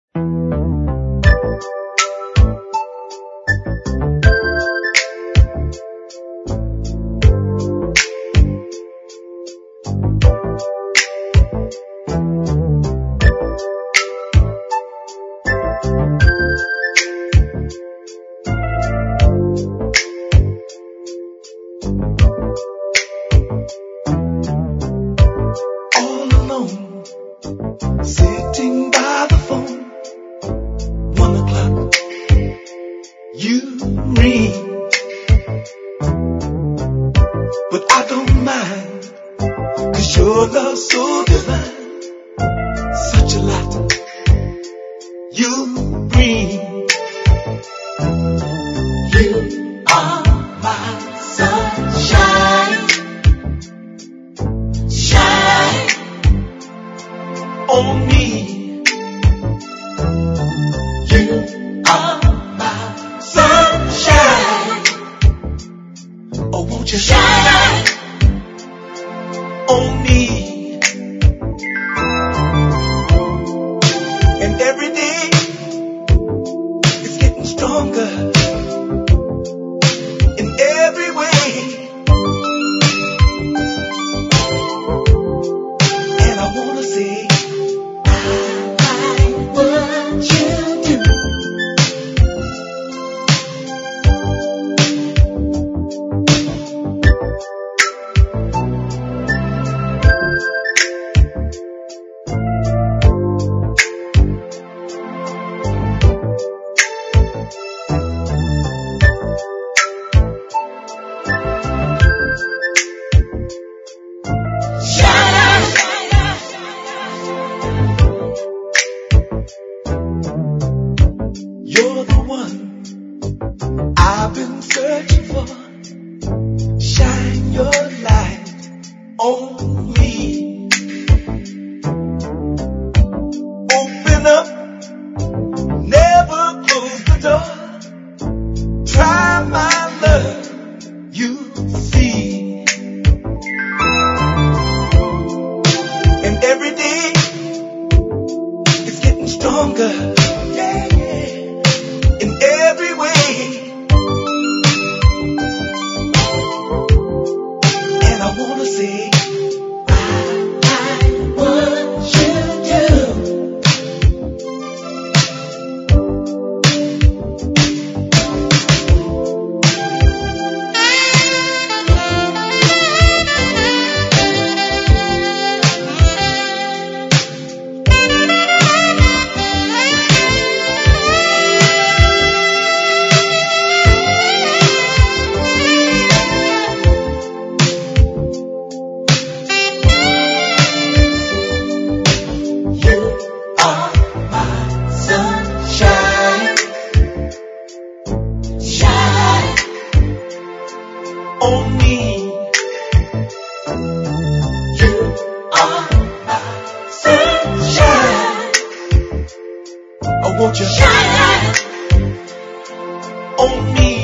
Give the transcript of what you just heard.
Sitting by the phone, 1 o'clock, you ring, but I don't mind, 'cause your love's so divine, such a lot you bring. You are my sunshine, shine on me. You are my sunshine. Oh, won't you shine on me? And every day it's getting stronger in every way. And I wanna say, you're the one I've been searching for. Shine your light on me. Open up, never close the door. Try my love, you see. And every day it's getting stronger. In every way, and I wanna say, I like what you do. On me, you are my sunshine. Oh, won't you shine on me?